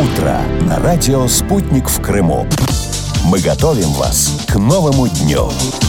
утро на радио «Спутник» в Крыму. Мы готовим вас к новому дню.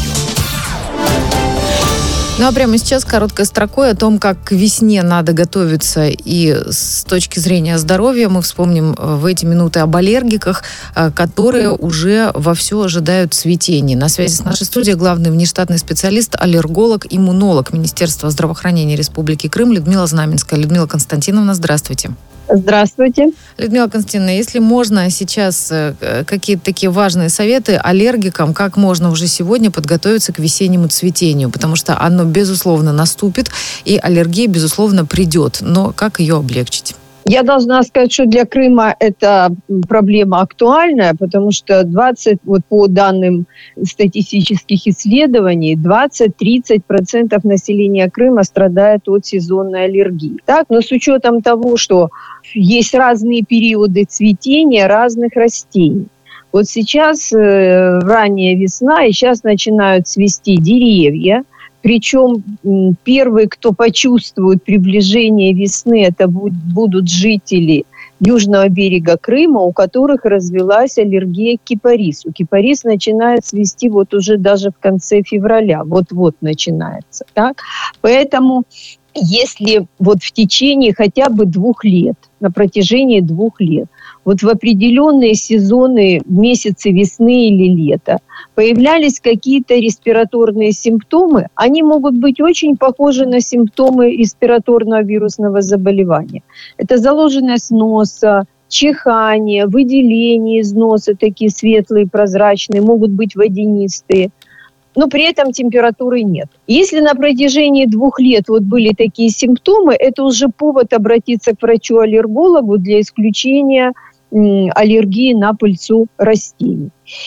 Ну а прямо сейчас короткой строкой о том, как к весне надо готовиться и с точки зрения здоровья. Мы вспомним в эти минуты об аллергиках, которые уже вовсю ожидают цветения. На связи с нашей студией главный внештатный специалист, аллерголог, иммунолог Министерства здравоохранения Республики Крым Людмила Знаменская. Людмила Константиновна, здравствуйте. Здравствуйте. Людмила Константиновна, если можно сейчас какие-то такие важные советы аллергикам, как можно уже сегодня подготовиться к весеннему цветению, потому что оно, безусловно, наступит, и аллергия, безусловно, придет. Но как ее облегчить? Я должна сказать, что для Крыма эта проблема актуальная, потому что по данным статистических исследований, 20-30% населения Крыма страдает от сезонной аллергии. Так, но с учетом того, что есть разные периоды цветения разных растений. Вот сейчас ранняя весна, и сейчас начинают цвести деревья. Причем первые, кто почувствует приближение весны, это будут жители южного берега Крыма, у которых развилась аллергия к кипарису. Кипарис начинает цвести вот уже даже в конце февраля, вот-вот начинается. Так? Поэтому если вот в течение хотя бы 2 лет, на протяжении 2 лет, вот в определенные сезоны, месяцы весны или лета, появлялись какие-то респираторные симптомы, они могут быть очень похожи на симптомы респираторного вирусного заболевания. Это заложенность носа, чихание, выделение из носа, такие светлые, прозрачные, могут быть водянистые. Но при этом температуры нет. Если на протяжении 2 лет вот были такие симптомы, это уже повод обратиться к врачу-аллергологу для исключения аллергии на пыльцу растений.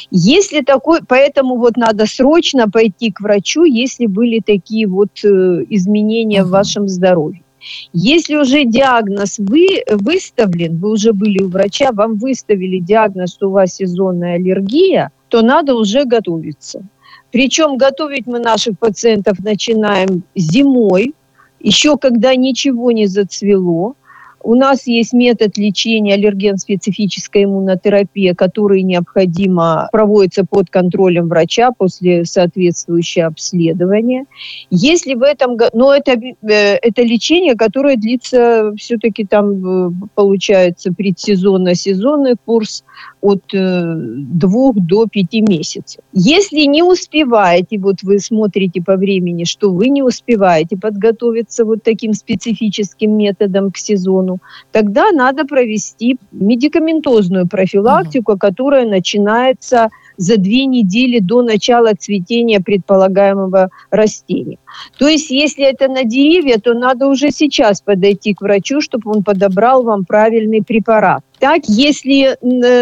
Поэтому вот надо срочно пойти к врачу, если были такие вот изменения в вашем здоровье. Если уже диагноз выставлен, вы уже были у врача, вам выставили диагноз, что у вас сезонная аллергия, то надо уже готовиться. Причем готовить мы наших пациентов начинаем зимой, еще когда ничего не зацвело. У нас есть метод лечения аллерген-специфическая иммунотерапия, который необходимо проводится под контролем врача после соответствующего обследования. Если в этом, но это лечение, которое длится все-таки там получается предсезонно-сезонный курс от 2 до 5 месяцев. Если не успеваете, вот вы смотрите по времени, что вы не успеваете подготовиться вот таким специфическим методом к сезону, тогда надо провести медикаментозную профилактику, которая начинается за 2 недели до начала цветения предполагаемого растения. То есть, если это на деревья, то надо уже сейчас подойти к врачу, чтобы он подобрал вам правильный препарат. Так, если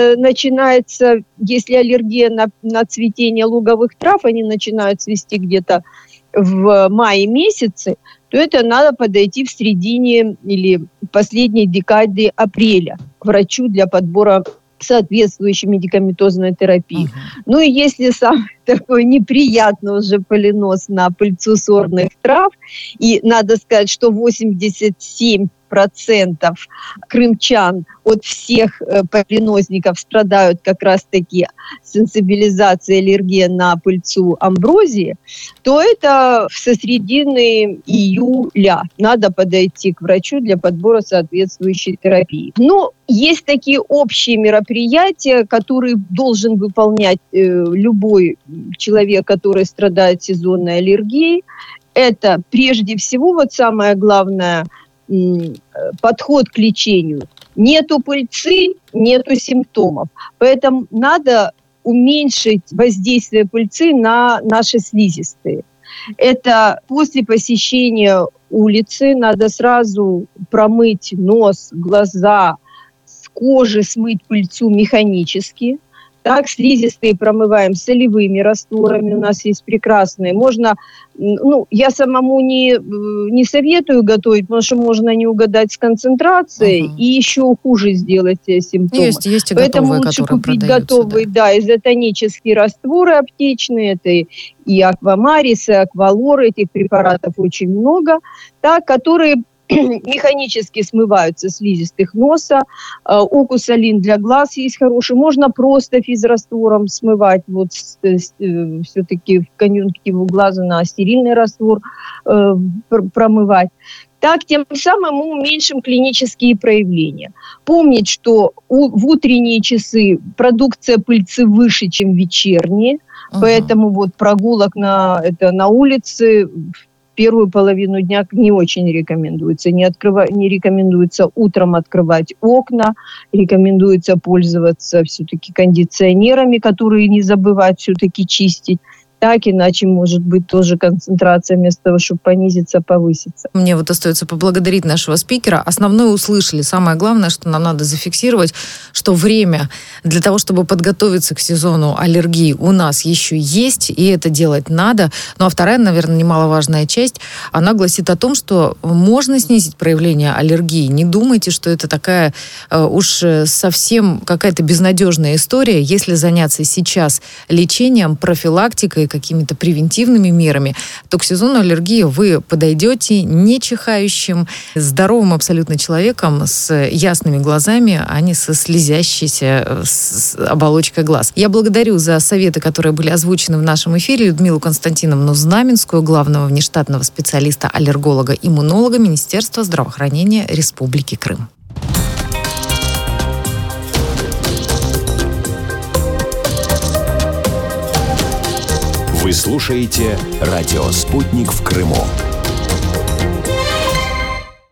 аллергия на цветение луговых трав, они начинают цвести где-то в мае месяце, то это надо подойти в середине или последней декаде апреля к врачу для подбора соответствующей медикаментозной терапии. Ну и если самый такой неприятный уже полинос на пыльцу сорных трав, и надо сказать, что 87% крымчан от всех полинозников страдают как раз-таки сенсибилизацией аллергии на пыльцу амброзии, то это со середины июля надо подойти к врачу для подбора соответствующей терапии. Но есть такие общие мероприятия, которые должен выполнять любой человек, который страдает сезонной аллергией. Это прежде всего, вот самое главное, подход к лечению. Нету пыльцы, нету симптомов. Поэтому надо уменьшить воздействие пыльцы на наши слизистые. Это после посещения улицы надо сразу промыть нос, глаза, с кожи смыть пыльцу механически. Так, слизистые промываем солевыми растворами, у нас есть прекрасные. Можно, я самому не советую готовить, потому что можно не угадать с концентрацией и еще хуже сделать симптомы. Есть и поэтому готовые, лучше которые купить продаются, готовые, изотонические растворы аптечные, это и Аквамарис, и Аквалор, этих препаратов очень много, так, которые механически смываются слизистых носа. Окусалин для глаз есть хороший. Можно просто физраствором смывать. Вот все-таки в конъюнктиву глаза на стерильный раствор промывать. Так, тем самым мы уменьшим клинические проявления. Помнить, что в утренние часы продукция пыльцы выше, чем в вечерние. Поэтому вот прогулок на улице первую половину дня не очень рекомендуется. Не рекомендуется утром открывать окна, рекомендуется пользоваться все-таки кондиционерами, которые не забывать все-таки чистить. Так, иначе, может быть, тоже концентрация вместо того, чтобы понизиться, повыситься. Мне вот остается поблагодарить нашего спикера. Основное услышали. Самое главное, что нам надо зафиксировать, что время для того, чтобы подготовиться к сезону аллергии, у нас еще есть, и это делать надо. Ну а вторая, наверное, немаловажная часть, она гласит о том, что можно снизить проявление аллергии. Не думайте, что это такая уж совсем какая-то безнадежная история. Если заняться сейчас лечением, профилактикой, какими-то превентивными мерами, то к сезону аллергии вы подойдете не чихающим, здоровым абсолютно человеком с ясными глазами, а не со слезящейся с оболочкой глаз. Я благодарю за советы, которые были озвучены в нашем эфире, Людмилу Константиновну Знаменскую, главного внештатного специалиста-аллерголога-иммунолога Министерства здравоохранения Республики Крым. Вы слушаете «Радио Спутник» в Крыму.